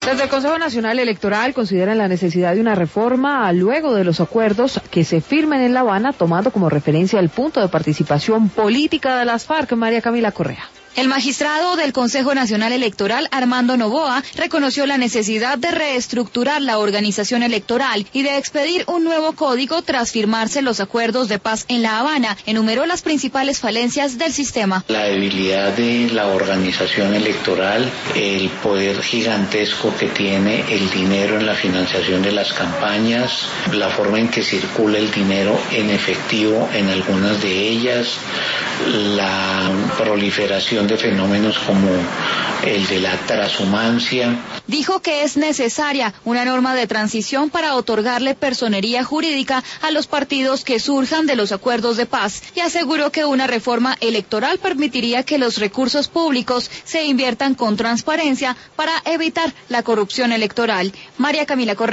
Desde el Consejo Nacional Electoral consideran la necesidad de una reforma luego de los acuerdos que se firmen en La Habana, tomando como referencia el punto de participación política de las FARC. María Camila Correa. El magistrado del Consejo Nacional Electoral, Armando Noboa, reconoció la necesidad de reestructurar la organización electoral y de expedir un nuevo código tras firmarse los acuerdos de paz en La Habana. Enumeró las principales falencias del sistema. La debilidad de la organización electoral, el poder gigantesco que tiene el dinero en la financiación de las campañas, la forma en que circula el dinero en efectivo en algunas de ellas, la proliferación de fenómenos como el de la transhumancia. Dijo que es necesaria una norma de transición para otorgarle personería jurídica a los partidos que surjan de los acuerdos de paz y aseguró que una reforma electoral permitiría que los recursos públicos se inviertan con transparencia para evitar la corrupción electoral. María Camila Correa.